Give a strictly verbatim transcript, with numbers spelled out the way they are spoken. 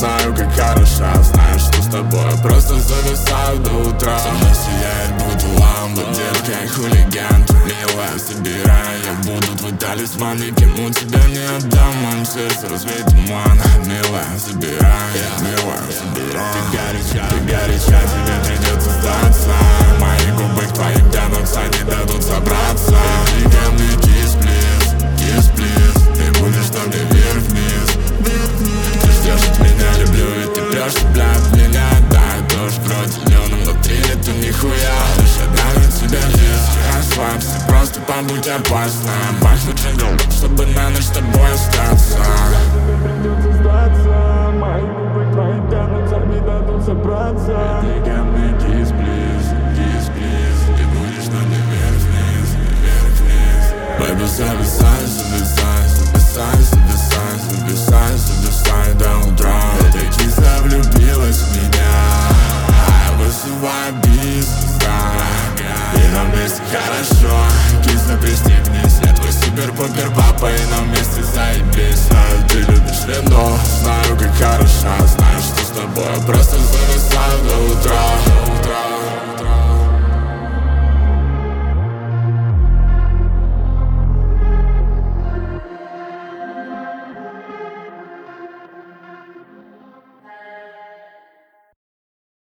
знаю, как хорошо. Знаю, что с тобой просто зависаю до утра. Со мной сияет будто лампа, детка, я хулиган. Ты милая, собирай, я буду твой талисман. Никому тебя не отдам, моим сердце развеет туман. Милая, собирай, милая, собирай. Ты горяча, ты горяча, тебе придется сдаться. Мои губы к твоим тянутся, не дадут собраться. Иди ко мне, kiss please, kiss please. Ты будешь там, где вверх-вниз. Ты ждешь от меня, люблю, и ты пьешь, бля, от меня. Да, я тоже вроде зелёным, внутри нету нихуя. Лишь одна на тебя здесь. Расслабься, просто побудь опасна. Бахну джингл, чтобы на ночь с тобой остаться.